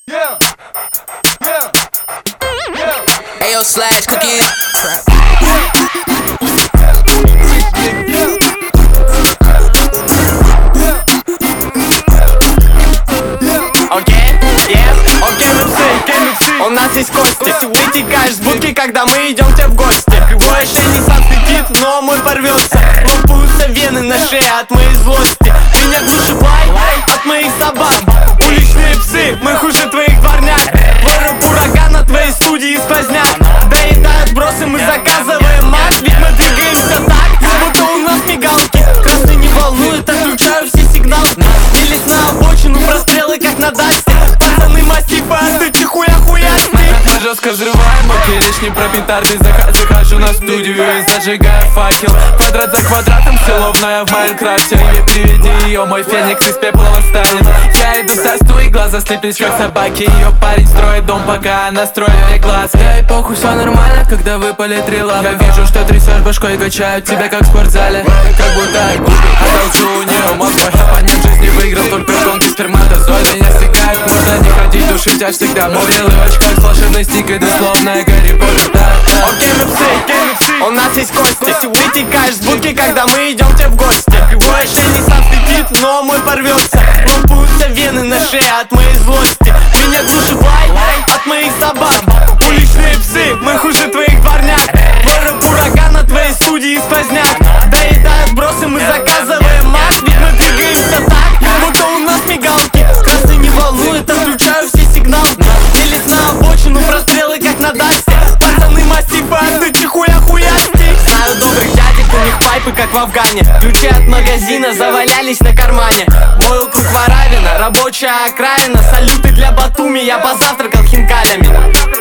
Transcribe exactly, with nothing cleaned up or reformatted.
Ayo slash cookies. Окей, yeah, окей, миксы. У нас есть кости. Ты текаешь с будки, когда мы идем к тебе в гости. Твой ошейник сам светит, но мой порвется. Лопаются вены на шее от моей злости. Меня глушит лай от моих собак. Уличные псы, мы хуже твоих дворняк. Твой рэп ураган на твоей студии сквозняк. Доедают бросы, мы заказываем мат. Ведь мы двигаемся так, будто у нас мигалки. Красный не волнует, отключаю все сигналы. Смелись на обочину, прострелы как на дасте. Пацаны массивы, а ты чихуя хуясты. Мы жестко взрываем, окей, речь не про петарды. Зах- Захожу на студию и зажигаю факел. Квадрат за квадратом, все ловная в Майнкрафте. Приведи ее, мой феникс из пепла восстанет. Я иду со стуи, глаза слепись как собаки. Ее парень строит дом, пока она строит мне глаз. Эй, похуй, все нормально, когда выпали три лапы. Я вижу, что трясешь башкой, качают тебя как в спортзале. Как будто одолжу у нее мозг. Мой оппонент в жизни выиграл только гонки сперматозоид. Меня стекает, можно не ходить, душить, аж всегда мурил. И в очках с волшебной стикой, дословно Гарри Поттер, да, да. Окей, миксы, у нас есть кости. Ты текаешь с будки, когда мы идем к тебе в гости. Твой ошейник сам светит, но мой порвется. Лопаются вены на шее от моей злости. Меня глушит лай от моих собак. Уличные псы, мы хуже твоих дворняк. Твой рэп ураган на твоей студии сквозняк. Доедают бросы, мы заказываем мат. Ведь мы двигаемся так, будто у нас мигалки. Красный не волнует, отключаю все сигналы. Смелись на обочину, прострелы как на дасте. Пацаны массивы, а ты чихуя хуясти. Знаю добрых дядек, у них пайпы как в Афгане. Ключи от магазина завалялись на кармане. Мой округ Варавина, рабочая окраина. Салюты для Батуми, я позавтракал хинкалями.